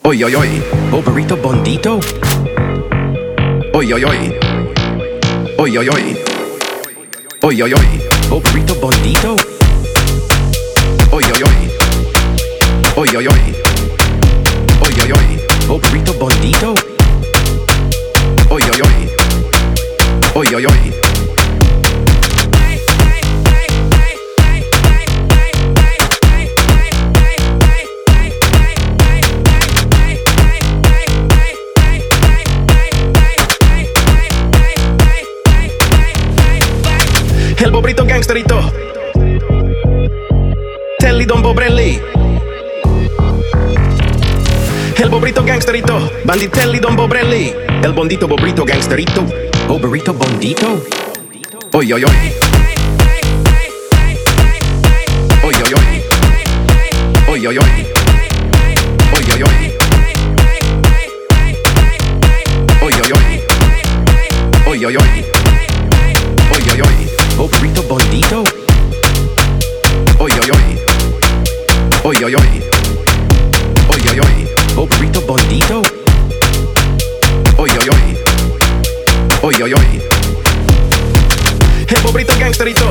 Oi oi oi, oh burrito bondito. Oi oi oi. Oi oi oi. Oi oi oi, oh burrito bondito. Oi oi oi. Oi oi oi. Oi oi oi, oh burrito bondito. Oi oi oi. Oi oi oi. El bobrito gangsterito, Telly Don Bobrelli. El bobrito gangsterito, Banditelli Don Bobrelli. El bondito bobrito gangsterito, oh burrito bondito. Oi oi oi. Oi oi oi. Oi oi oi. Oi oi oi. Oi oi oi. Oi oi oi. Oi oi oi, oh burrito bondito. Oi oi oi. Oi oi oi. Oi oi oi, oh burrito bondito. Oi oi oi. Oi oi oi. El bobrito gangsterito,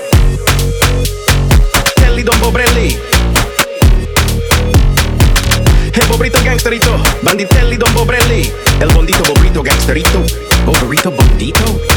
Telly Don Bobrelli. El bobrito gangsterito, Banditelli Don Bobrelli. El bondito bobrito gangsterito, oh burrito bondito.